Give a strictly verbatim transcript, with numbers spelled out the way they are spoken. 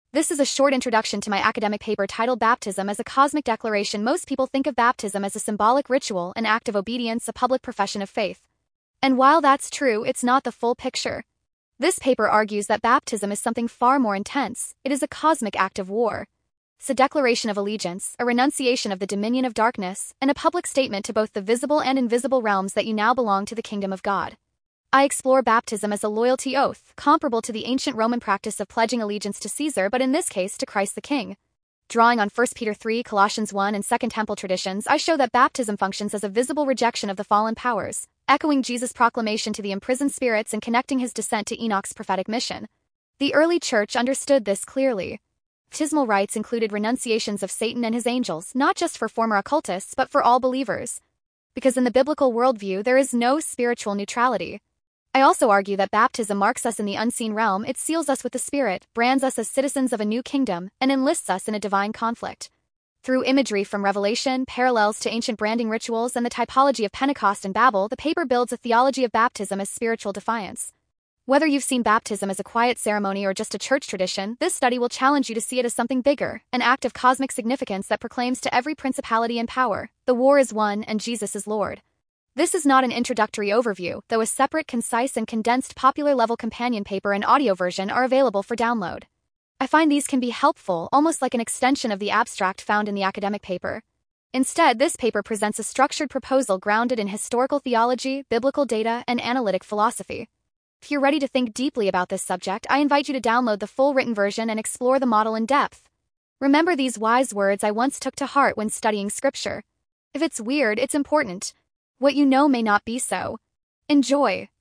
This is a short introduction to my academic paper titled Baptism as a Cosmic Declaration. Most people think of baptism as a symbolic ritual, an act of obedience, a public profession of faith. And while that's true, it's not the full picture. This paper argues that baptism is something far more intense. It is a cosmic act of war. It's a declaration of allegiance, a renunciation of the dominion of darkness, and a public statement to both the visible and invisible realms that you now belong to the kingdom of God. I explore baptism as a loyalty oath, comparable to the ancient Roman practice of pledging allegiance to Caesar, but in this case to Christ the King. Drawing on First Peter three, Colossians one, and Second Temple traditions, I show that baptism functions as a visible rejection of the fallen powers, echoing Jesus' proclamation to the imprisoned spirits and connecting his descent to Enoch's prophetic mission. The early church understood this clearly. Baptismal rites included renunciations of Satan and his angels, not just for former occultists but for all believers. Because in the biblical worldview there is no spiritual neutrality. I also argue that baptism marks us in the unseen realm. It seals us with the Spirit, brands us as citizens of a new kingdom, and enlists us in a divine conflict. Through imagery from Revelation, parallels to ancient branding rituals, and the typology of Pentecost and Babel, the paper builds a theology of baptism as spiritual defiance. Whether you've seen baptism as a quiet ceremony or just a church tradition, this study will challenge you to see it as something bigger, an act of cosmic significance that proclaims to every principality and power, the war is won and Jesus is Lord. This is not an introductory overview, though a separate, concise, and condensed popular-level companion paper and audio version are available for download. I find these can be helpful, almost like an extension of the abstract found in the academic paper. Instead, this paper presents a structured proposal grounded in historical theology, biblical data, and analytic philosophy. If you're ready to think deeply about this subject, I invite you to download the full written version and explore the model in depth. Remember these wise words I once took to heart when studying scripture. If it's weird, it's important. What you know may not be so. Enjoy.